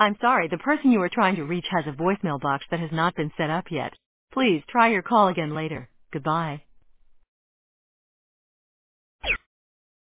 I'm sorry, the person you are trying to reach has a voicemail box that has not been set up yet. Please try your call again later. Goodbye.